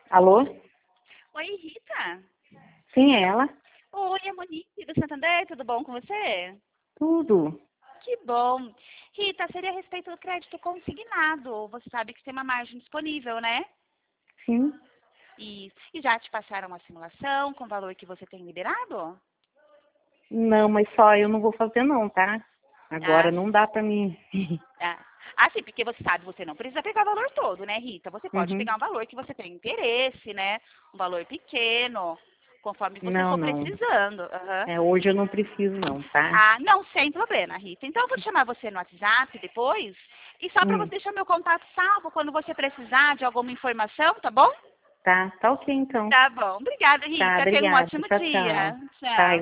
Alô? Oi, Rita. Sim, é ela? Oi, é Monique do Santander, tudo bom com você? Tudo. Que bom. Rita, seria a respeito do crédito consignado. Você sabe que tem uma margem disponível, né? Sim. E já te passaram uma simulação com o valor que você tem liberado? Não, mas só eu não vou fazer não, tá? Agora Ah, não dá pra mim. sim, porque você sabe, você não precisa pegar o valor todo, né, Rita? Você pode Uhum. pegar um valor que você tem interesse, né? Um valor pequeno, conforme você Não, for não. precisando. Aham. Hoje eu não preciso não, tá? Ah, não, sem problema, Rita. Então eu vou chamar você no WhatsApp depois. E só para você Hum. deixar meu contato salvo quando você precisar de alguma informação, tá bom? Tá ok então. Tá bom. Obrigada, Tá, Rita. Tenha um obrigada. ótimo Tchau, tchau. dia. Tá, Tchau.